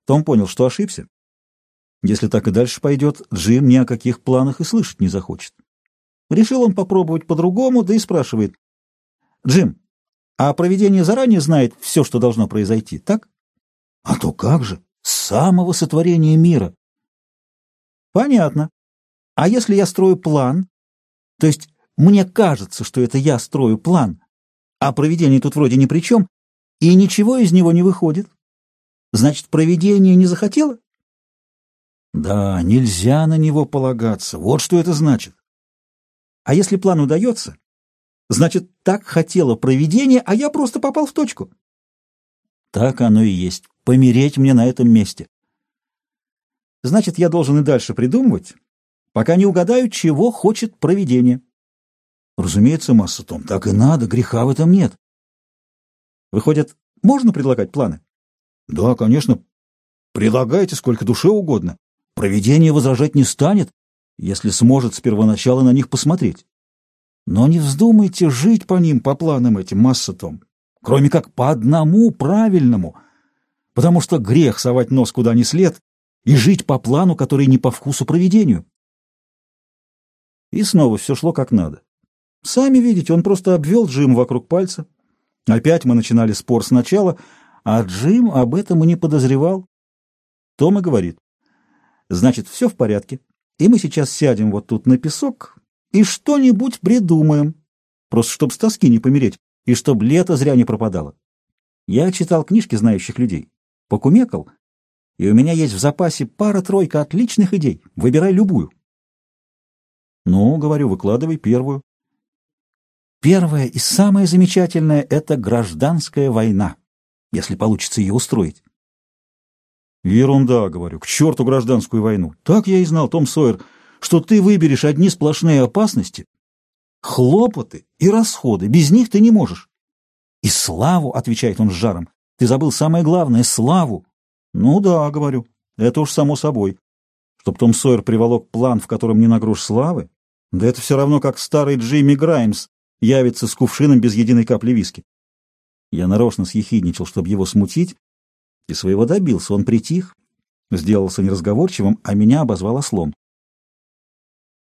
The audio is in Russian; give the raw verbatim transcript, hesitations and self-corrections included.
Том понял, что ошибся. Если так и дальше пойдет, Джим ни о каких планах и слышать не захочет. Решил он попробовать по-другому, да и спрашивает. «Джим, а провидение заранее знает все, что должно произойти, так?» «А то как же! С самого сотворения мира!» «Понятно. А если я строю план, то есть мне кажется, что это я строю план, а провидение тут вроде ни при чем, и ничего из него не выходит, значит, провидение не захотело?» «Да, нельзя на него полагаться. Вот что это значит. А если план удается, значит, так хотело провидение, а я просто попал в точку». «Так оно и есть. Помереть мне на этом месте. Значит, я должен и дальше придумывать, пока не угадаю, чего хочет провидение». «Разумеется, масса, Том, так и надо, греха в этом нет». «Выходит, можно предлагать планы?» «Да, конечно. Предлагайте сколько душе угодно. Провидение возражать не станет, если сможет с первоначала на них посмотреть. Но не вздумайте жить по ним, по планам этим, масса, Том, кроме как по одному правильному, потому что грех совать нос куда ни след и жить по плану, который не по вкусу провидению». И снова все шло как надо. Сами видите, он просто обвел Джим вокруг пальца. Опять мы начинали спор сначала, а Джим об этом и не подозревал. Том и говорит: «Значит, все в порядке, и мы сейчас сядем вот тут на песок и что-нибудь придумаем, просто чтоб с тоски не помереть, и чтоб лето зря не пропадало. Я читал книжки знающих людей, покумекал, и у меня есть в запасе пара-тройка отличных идей. Выбирай любую». «Ну, — говорю, — выкладывай первую». «Первая и самое замечательное — это гражданская война, если получится ее устроить». «Ерунда, — говорю, — к черту гражданскую войну. Так я и знал, Том Сойер, что ты выберешь одни сплошные опасности, хлопоты и расходы. Без них ты не можешь». «И славу, — отвечает он с жаром, — ты забыл самое главное — славу». «Ну да, — говорю, — это уж само собой. Чтоб Том Сойер приволок план, в котором не на грош славы, да это все равно, как старый Джимми Граймс явится с кувшином без единой капли виски». Я нарочно съехидничал, чтобы его смутить, и своего добился. Он притих, сделался неразговорчивым, а меня обозвал ослом.